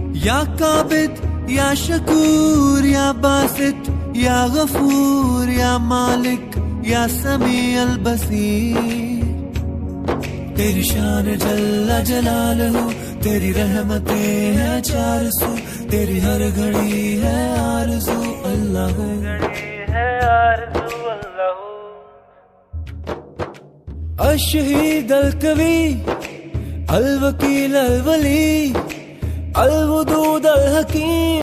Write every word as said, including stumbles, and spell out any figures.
या काबिद या शकूर या बासित या गफूर या मालिक या समी अल बसीर। तेरी शान जल्ला जलालहू, तेरी रहमतें हैं चार सू, तेरी हर घड़ी है आरज़ू अल्लाह। अशहीद अल कवी अल वकील अल वली अल वदूद अल हकीम।